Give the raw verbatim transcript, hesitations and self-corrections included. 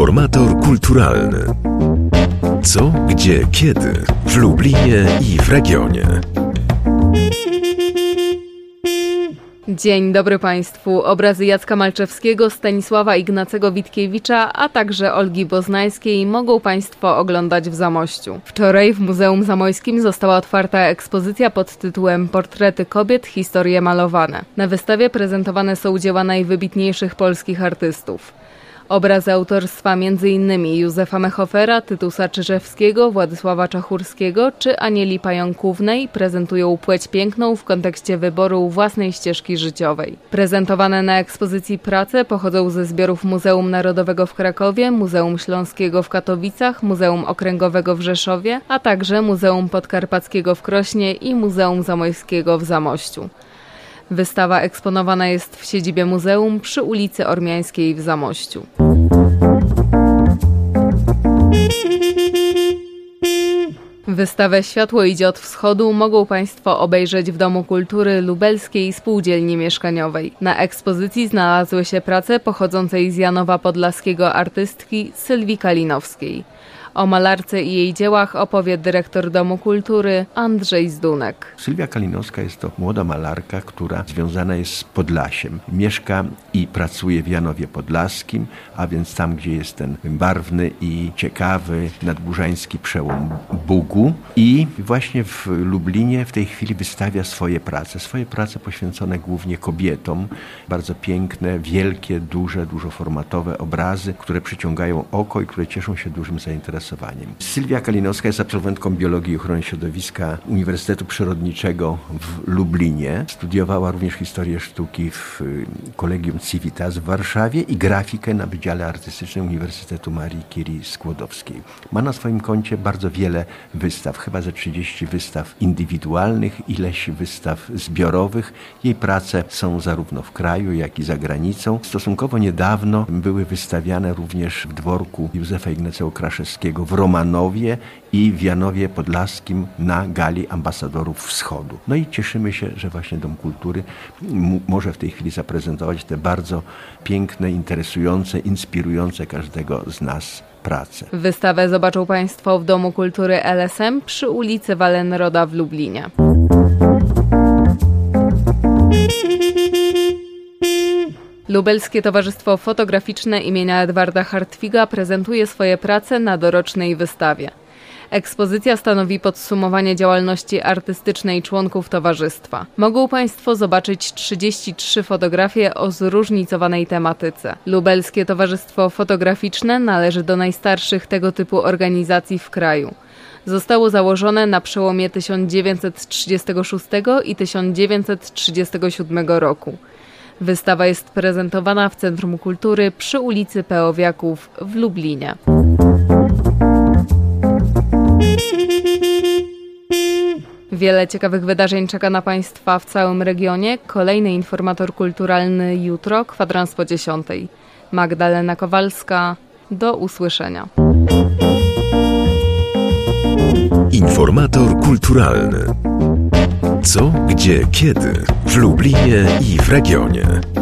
Informator kulturalny. Co, gdzie, kiedy w Lublinie i w regionie. Dzień dobry Państwu. Obrazy Jacka Malczewskiego, Stanisława Ignacego Witkiewicza, a także Olgi Boznajskiej mogą Państwo oglądać w Zamościu. Wczoraj w Muzeum Zamojskim została otwarta ekspozycja pod tytułem Portrety kobiet, historie malowane. Na wystawie prezentowane są dzieła najwybitniejszych polskich artystów. Obrazy autorstwa m.in. Józefa Mechofera, Tytusa Czyżewskiego, Władysława Czachurskiego czy Anieli Pająkównej prezentują płeć piękną w kontekście wyboru własnej ścieżki życiowej. Prezentowane na ekspozycji prace pochodzą ze zbiorów Muzeum Narodowego w Krakowie, Muzeum Śląskiego w Katowicach, Muzeum Okręgowego w Rzeszowie, a także Muzeum Podkarpackiego w Krośnie i Muzeum Zamojskiego w Zamościu. Wystawa eksponowana jest w siedzibie muzeum przy ulicy Ormiańskiej w Zamościu. Wystawę Światło idzie od wschodu mogą Państwo obejrzeć w Domu Kultury Lubelskiej Spółdzielni Mieszkaniowej. Na ekspozycji znalazły się prace pochodzącej z Janowa Podlaskiego artystki Sylwii Kalinowskiej. O malarce i jej dziełach opowie dyrektor Domu Kultury Andrzej Zdunek. Sylwia Kalinowska jest to młoda malarka, która związana jest z Podlasiem. Mieszka i pracuje w Janowie Podlaskim, a więc tam, gdzie jest ten barwny i ciekawy nadburzański przełom Bugu. I właśnie w Lublinie w tej chwili wystawia swoje prace. Swoje prace poświęcone głównie kobietom. Bardzo piękne, wielkie, duże, dużoformatowe obrazy, które przyciągają oko i które cieszą się dużym zainteresowaniem. Sylwia Kalinowska jest absolwentką biologii i ochrony środowiska Uniwersytetu Przyrodniczego w Lublinie. Studiowała również historię sztuki w Collegium Civitas w Warszawie i grafikę na Wydziale Artystycznym Uniwersytetu Marii Curie Skłodowskiej. Ma na swoim koncie bardzo wiele wystaw, chyba ze trzydzieści wystaw indywidualnych, ileś wystaw zbiorowych. Jej prace są zarówno w kraju, jak i za granicą. Stosunkowo niedawno były wystawiane również w dworku Józefa Ignacego Kraszewskiego w Romanowie i w Janowie Podlaskim na Gali Ambasadorów Wschodu. No i cieszymy się, że właśnie Dom Kultury m- może w tej chwili zaprezentować te bardzo piękne, interesujące, inspirujące każdego z nas prace. Wystawę zobaczą Państwo w Domu Kultury L S M przy ulicy Wallenroda w Lublinie. Lubelskie Towarzystwo Fotograficzne imienia Edwarda Hartwiga prezentuje swoje prace na dorocznej wystawie. Ekspozycja stanowi podsumowanie działalności artystycznej członków towarzystwa. Mogą Państwo zobaczyć trzydzieści trzy fotografie o zróżnicowanej tematyce. Lubelskie Towarzystwo Fotograficzne należy do najstarszych tego typu organizacji w kraju. Zostało założone na przełomie tysiąc dziewięćset trzydziestego szóstego i tysiąc dziewięćset trzydziestego siódmego roku. Wystawa jest prezentowana w Centrum Kultury przy ulicy Peowiaków w Lublinie. Wiele ciekawych wydarzeń czeka na Państwa w całym regionie. Kolejny informator kulturalny jutro, kwadrans po dziesiątej. Magdalena Kowalska, do usłyszenia. Informator kulturalny. Co, gdzie, kiedy w Lublinie i w regionie.